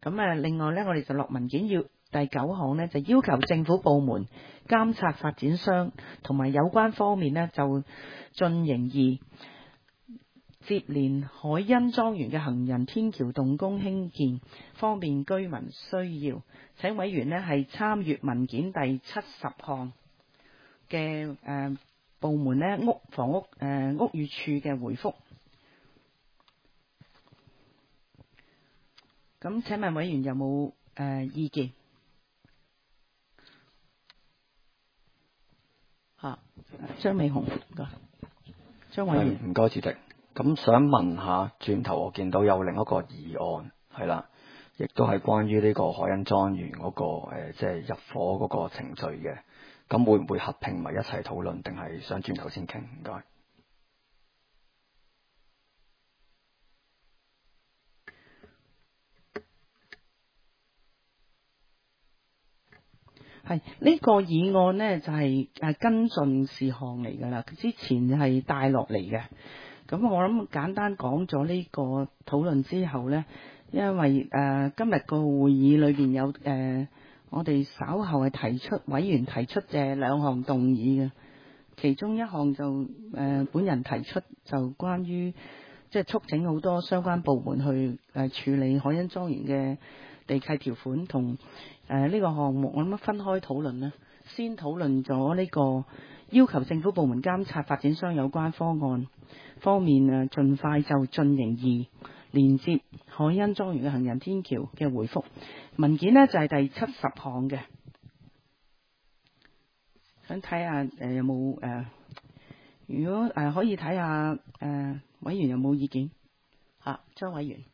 咁另外呢，我哋就落文件要第9項呢，就要求政府部門監察發展商同埋有關方面呢，就進行接連海欣莊園嘅行人天橋動工興建，方便居民需要。請委員呢係參閱文件第70項嘅部門呢房屋屋宇署嘅回覆。咁請問委員有冇意見？張美雄，張委員。 唔該，主席。咁想問下，轉頭我見到有另一個議案，係啦，亦都係關於呢個海欣莊園嗰個即係入伙嗰個程序嘅。咁會唔會合併埋一齊討論，定係想轉頭先傾？唔該。 係呢個議案呢，就係跟進事項嚟㗎啦，之前係帶落嚟嘅。咁我諗簡單講咗呢個討論之後呢，因為今日個會議裏邊有我哋稍後係提出委員提出嘅2項動議嘅，其中一項就本人提出就關於即係促請好多相關部門去處理海欣莊園嘅地契條款同呢個項目，我諗分開討論啦。先討論咗呢個要求政府部門監察發展商有關方案方面盡快就進行2連接海欣莊園嘅行人天橋嘅回覆文件呢，就係第70項嘅。想睇下有冇如果可以睇下委員有冇意見？張委員。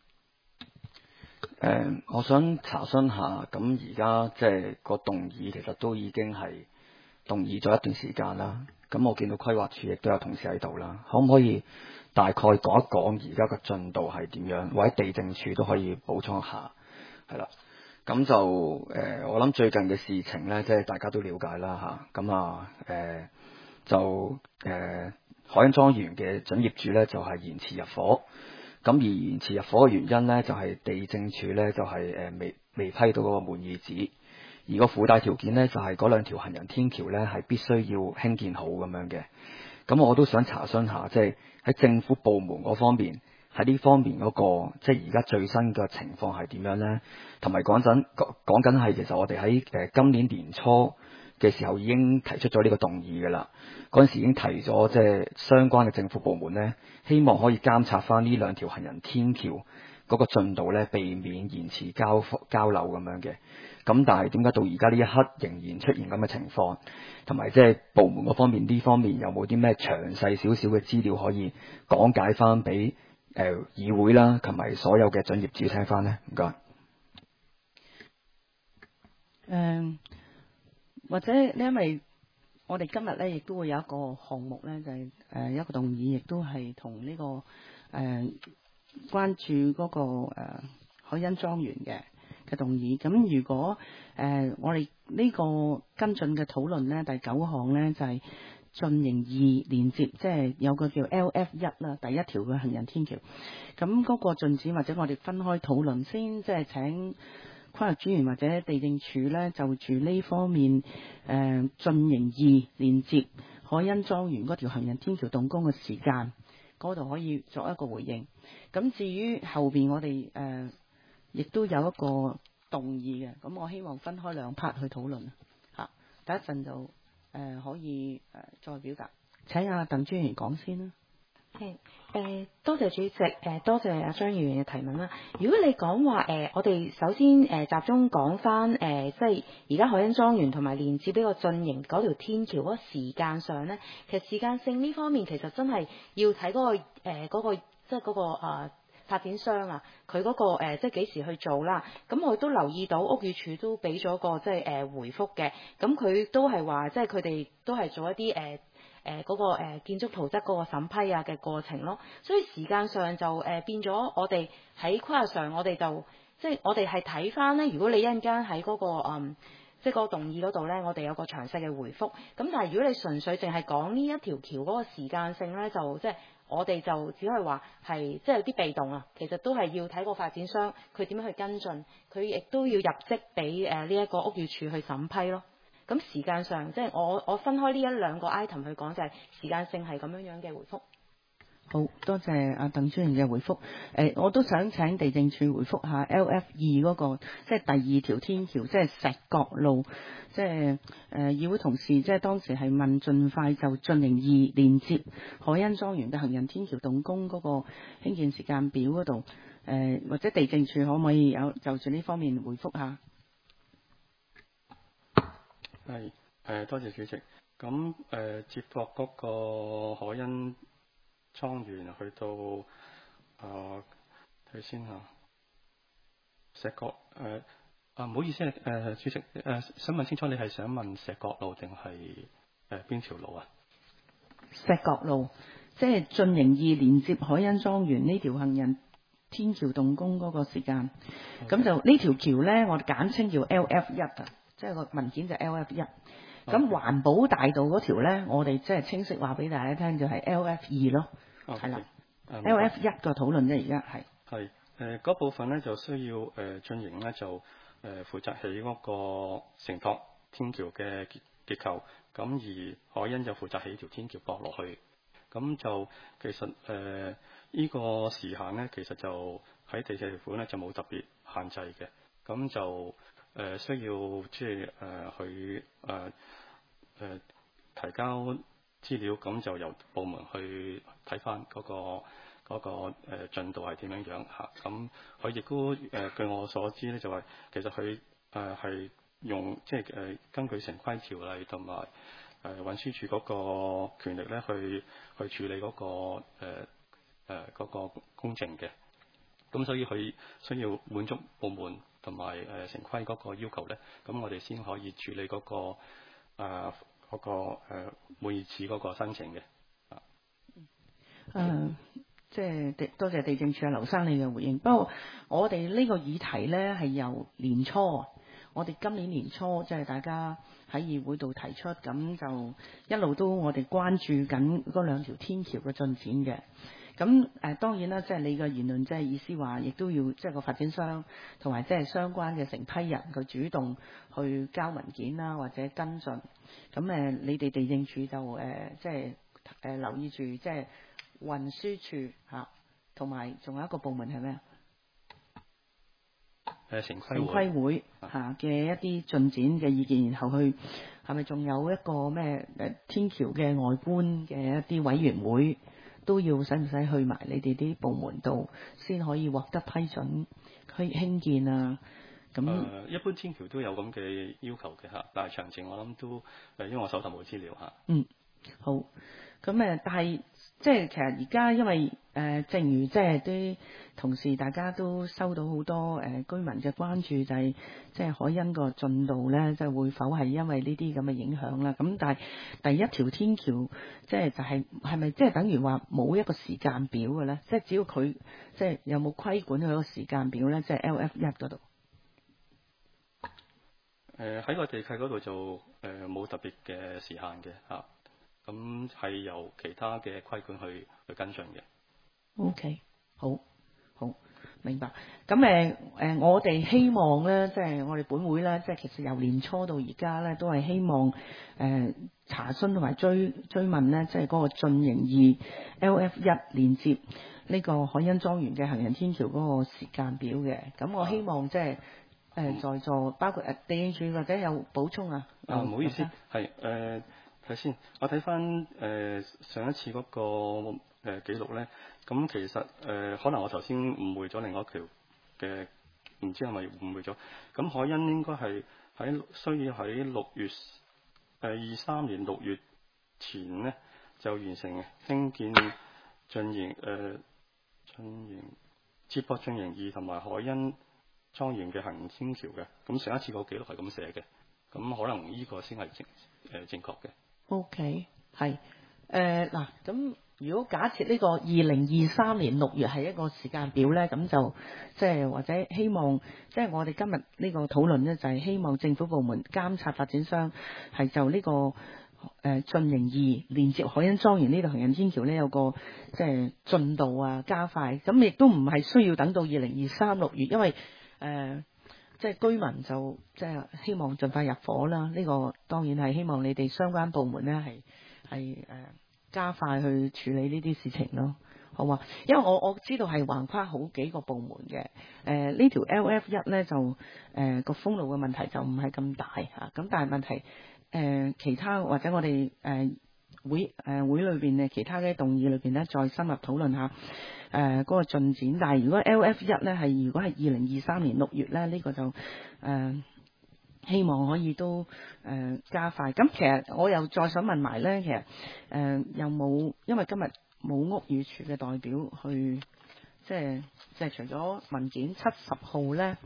我想查詢下，咁而家即係個動議其實都已經係動議咗一段時間啦。咁我見到規劃署亦都有同事喺度啦，可唔可以大概講一講而家個進度係點樣？或者地政署都可以補充一下，係啦。咁就我諗最近嘅事情呢，即係大家都了解啦嚇。咁就海欣莊園嘅準業主呢，就係延遲入伙。咁而延遲入伙嘅原因呢，就係地政署呢，就係未批到嗰個滿意紙，而個附帶條件呢，就係嗰2條行人天橋呢，係必須要興建好咁樣嘅。咁我都想查詢下，即係喺政府部門嗰方面，喺呢方面嗰個即係而家最新嘅情況係點樣呢？同埋講緊係其實我哋喺今年年初嘅時候已經提出咗呢個動議㗎啦。嗰陣時已經提咗即係相關嘅政府部門呢，希望可以監察翻呢2條行人天橋嗰個進度呢，避免延遲交樓咁樣嘅。咁但係點解到而家呢一刻仍然出現咁嘅情況？同埋即係部門嗰方面呢方面有冇啲咩詳細少少嘅資料可以講解翻俾議會啦，同埋所有嘅準業主聽翻呢？唔該。 或者因為我哋今日呢亦都會有一個項目呢，就係一個動議，亦都係同呢個關注嗰個海欣莊園嘅動議。咁如果我哋呢個跟進嘅討論呢，第9項呢，就係進行2連接，即係有個叫 LF1 啦，第1條嘅行人天橋。咁嗰個進展或者我哋分開討論先，即係請規劃專員或者地政署呢，就住呢方面進行2連接海欣莊園嗰條行人天橋動工嘅時間，嗰度可以作一個回應。咁至於後邊我哋亦都有一個動議嘅，咁我希望分開2 part 去討論嚇。第一陣就可以再表達。請阿鄧專員講先啦。 多謝主席，多謝阿張議員嘅提問啦。如果你講話我哋首先集中講翻即係而家海欣莊園同埋連接呢個進營嗰條天橋嗰個時間上咧，其實時間性呢方面其實真係要睇嗰個即係嗰個發展商啊，佢嗰個即係幾時去做啦。咁我都留意到屋宇署都俾咗個即係回覆嘅，咁佢都係話即係佢哋都係做一啲嗰個建築圖則嗰個審批啊嘅過程咯，所以時間上就變咗我哋喺規劃上我哋就即係我哋係睇翻咧，如果你一陣間喺嗰個即係嗰個動議嗰度咧，我哋有個詳細嘅回覆。咁但係如果你純粹淨係講呢一條橋嗰個時間性咧，就即係我哋就只可以話係即係有啲被動啊。其實都係要睇個發展商佢點樣去跟進，佢亦都要入職俾呢一個屋宇署去審批咯。咁時間上即係我分開呢一兩個 item 去講，就係時間性係咁樣嘅回覆。 好多謝阿鄧專員嘅回覆。我都想請地政處回覆下 LF2 嗰個，即係第二條天橋，即係石角路，即係議會同事即係當時係問盡快就進行2連接海欣莊園嘅行人天橋動工嗰個興建時間表嗰度，或者地政處可唔可以有就住呢方面回覆下？ 係多謝主席。咁接駁嗰個海欣莊園去到睇先嚇石角唔好意思主席想問清楚，你係想問石角路定係邊條路啊？ 石角路即係進行2連接海欣莊園呢條行人天橋動工嗰個時間，咁就呢條橋呢，我哋簡稱叫 LF1 啊，即係個文件就 LF1。咁環保大道嗰條呢，我哋即係清晰話俾大家聽，就係 LF2 咯，係啦。LF1 個討論啫，而家係嗰部分呢，就需要進行呢，就負責起嗰個承托天橋嘅結構，咁而海欣就負責起條天橋駁落去。咁就其實呢個時限呢，其實就喺地政條款呢，就冇特別限制嘅。咁就需要即係去提交資料，咁就由部門去睇翻嗰個進度係點樣嚇。咁佢亦都據我所知咧，就係其實佢係用即係根據城規條例同埋運輸署嗰個權力咧，去處理嗰個工程嘅。咁所以佢需要滿足部門同埋城規嗰個要求咧，咁我哋先可以處理嗰個滿意紙嗰個申請嘅。 即係多謝地政處劉生你嘅回應。不過我哋呢個議題咧係由年初，我哋今年年初即係大家喺議會度提出，咁就一路都我哋關注緊嗰兩條天橋嘅進展嘅。咁當然啦，即係你嘅言論，即係意思話，亦都要即係個發展商同埋即係相關嘅承批人，佢主動去交文件啦，或者跟進。咁你哋地政處就即係留意住，即係運輸處嚇，同埋仲有一個部門係咩啊？ 城規會嚇嘅一啲進展嘅意見，然後去係咪仲有一個咩天橋嘅外觀嘅一啲委員會？都要使唔使去埋你哋啲部門度先可以獲得批准去興建啊？咁一般天橋都有咁嘅要求嘅嚇，但係詳情我諗都因為我手頭冇資料嚇。 好。咁但係即係其實而家因為正如即係啲同事大家都收到好多居民嘅關注，就係即係海欣個進度咧，即係會否係因為呢啲咁嘅影響啦？咁但係第一條天橋即係係咪即係等於話冇一個時間表嘅咧？即係只要佢即係有冇規管佢個時間表咧？即係 LF1 嗰度。 喺個地契嗰度就冇特別嘅時限嘅嚇。咁係由其他嘅規管去跟進嘅。 OK， 好，明白。咁我哋希望咧，即係我哋本會咧，即係其實由年初到而家咧，都係希望查詢同埋追問咧，即係嗰個進行2LF1連接呢個海欣莊園嘅行人天橋嗰個時間表嘅。咁我希望即係在座包括地政處或者有補充啊？ 唔好意思，係睇先，我睇翻上一次嗰個記錄咧，咁其實可能我頭先誤會咗另外一條嘅，唔知係咪誤會咗？咁海欣應該係需要喺23年6月前咧就完成興建接駁進行2同埋海欣莊園嘅行人天橋嘅。咁上一次個記錄係咁寫嘅，咁可能呢個先係正確嘅。 OK， 係嗱，咁如果假設呢個2023年6月係一個時間表咧，咁就即係或者希望，即係我哋今日呢個討論咧，就係希望政府部門監察發展商係就呢個進營2連接海欣莊園呢度行人天橋咧有個即係進度啊加快，咁亦都唔係需要等到2023 6月，因為即係居民就即係希望盡快入伙啦。呢個當然係希望你哋相關部門咧係加快去處理呢啲事情咯，好嘛？因為我知道係橫跨好幾個部門嘅，呢條 LF1 咧就個封路嘅問題就唔係咁大嚇，咁但係問題其他或者我哋會裏邊嘅其他嘅動議裏邊咧再深入討論下嗰個進展。但係如果 LF1 咧係如果係2023年6月咧，呢個就希望可以都加快。咁其實我又再想問埋咧，其實有冇因為今日冇屋宇署嘅代表去，即係除咗文件70號咧，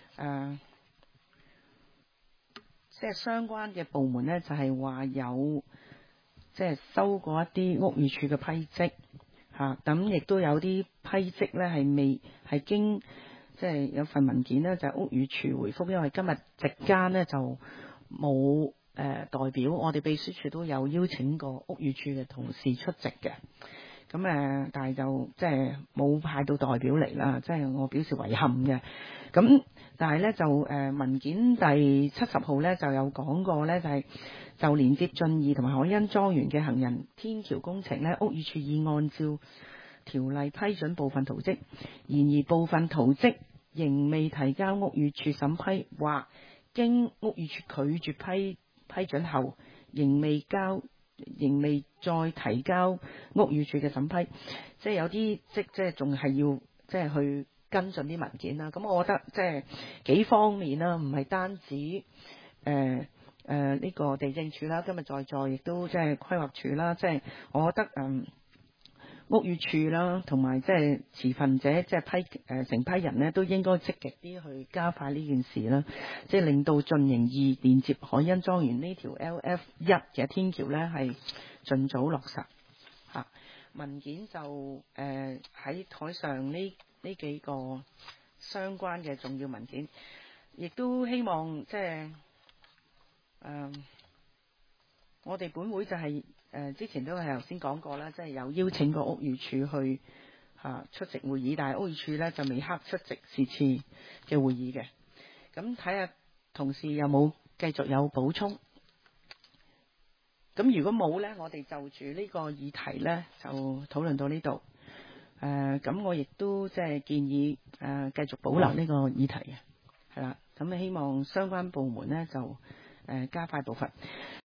即係相關嘅部門咧，就係話有即係收過一啲屋宇署嘅批則嚇，咁亦都有啲批則咧係未係經。即係有份文件咧，就係屋宇署回覆，因為今日席間咧就冇代表，我哋秘書處都有邀請過屋宇署嘅同事出席嘅，咁但係就即係冇派到代表嚟啦，即係我表示遺憾嘅。咁但係咧就文件第70號咧就有講過咧，就連接俊義同埋海欣莊園嘅行人天橋工程咧，屋宇署已按照條例批准部分圖則，然而部分圖則仍未提交屋宇署審批，或經屋宇署拒絕批准後，仍未再提交屋宇署嘅審批，即係有啲即係仲係要即係去跟進啲文件啦。咁我覺得即係幾方面啦，唔係單止呢個地政署啦，今日在亦都即係規劃署啦，即係我覺得屋宇署啦，同埋即係持份者，即係成批人呢，都應該積極啲去加快呢件事啦，即係令到進營2連接海欣莊園呢條 LF1 嘅天橋呢係盡早落實嚇。文件就喺台上呢幾個相關嘅重要文件，亦都希望即係我哋本會就係之前都係頭先講過啦，即係有邀請過屋宇署去出席會議，但係屋宇署咧就未刻出席是次嘅會議嘅。咁睇下同事有冇繼續有補充。咁如果冇咧，我哋就住呢個議題咧就討論到呢度。咁我亦都即係建議繼續保留呢個議題嘅，係啦。咁希望相關部門咧就加快步伐。